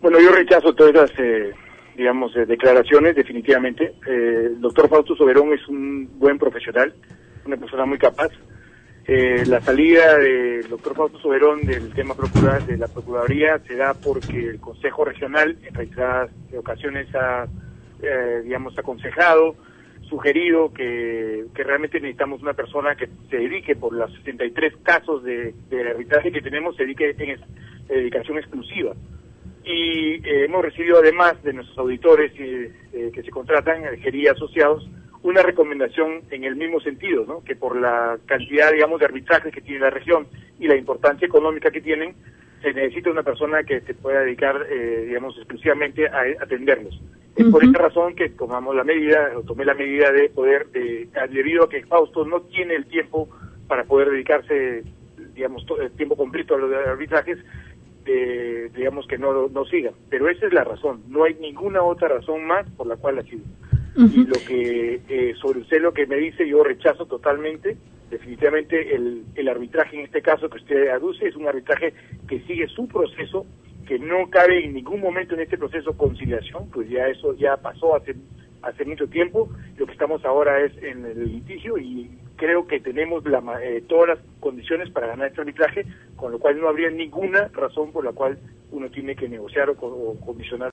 Bueno, yo rechazo todas esas, declaraciones, definitivamente. El doctor Fausto Soberón es un buen profesional, una persona muy capaz. La salida del doctor Fausto Soberón del tema de la Procuraduría se da porque el Consejo Regional en reiteradas ocasiones ha aconsejado, sugerido que realmente necesitamos una persona que se dedique, por los 63 casos de arbitraje que tenemos, se dedique en dedicación exclusiva. Y hemos recibido, además de nuestros auditores que se contratan, Gería Asociados, una recomendación en el mismo sentido, ¿no? Que por la cantidad, de arbitrajes que tiene la región y la importancia económica que tienen, se necesita una persona que se pueda dedicar, exclusivamente a atenderlos. Es por esta razón que tomé la medida de poder, debido a que Fausto no tiene el tiempo para poder dedicarse, el tiempo completo a los arbitrajes, que no siga. Pero esa es la razón, no hay ninguna otra razón más por la cual ha sido. Y lo que, sobre usted lo que me dice, yo rechazo totalmente, definitivamente el arbitraje en este caso que usted aduce es un arbitraje que sigue su proceso, que no cabe en ningún momento en este proceso conciliación, pues ya eso ya pasó hace mucho tiempo. Lo que estamos ahora es en el litigio y creo que tenemos todas las condiciones para ganar este arbitraje, con lo cual no habría ninguna razón por la cual uno tiene que negociar o condicionar.